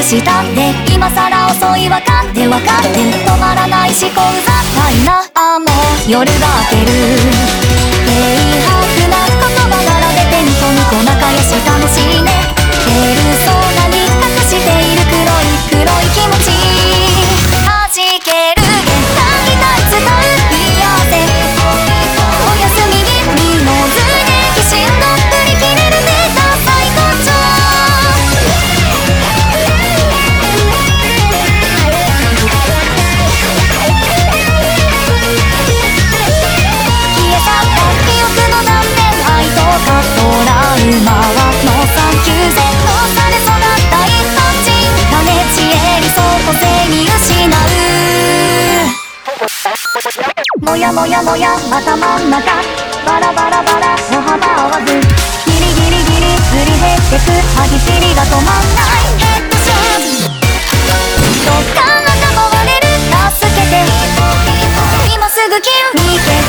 くしたって今さら遅いわかってわかって止まらない思考うざったいなあもう夜が明ける軽薄な言葉並べてニコニコ仲良し楽しいねペルソナに隠している黒い気持ち弾ける限界使う嫌でおやすみに二の図できしんど振り切れるデータ最高潮消え去った記憶の断片愛とかトラウマはの3級洗脳され育った一般人種知恵理想個性に失うもやもやもや頭ん中バラバラバラ歩幅合わずギリギリギリすり減ってく歯ぎしりが止まんないヘッドショットどっかなたも割れる助けて今すぐキル逃げ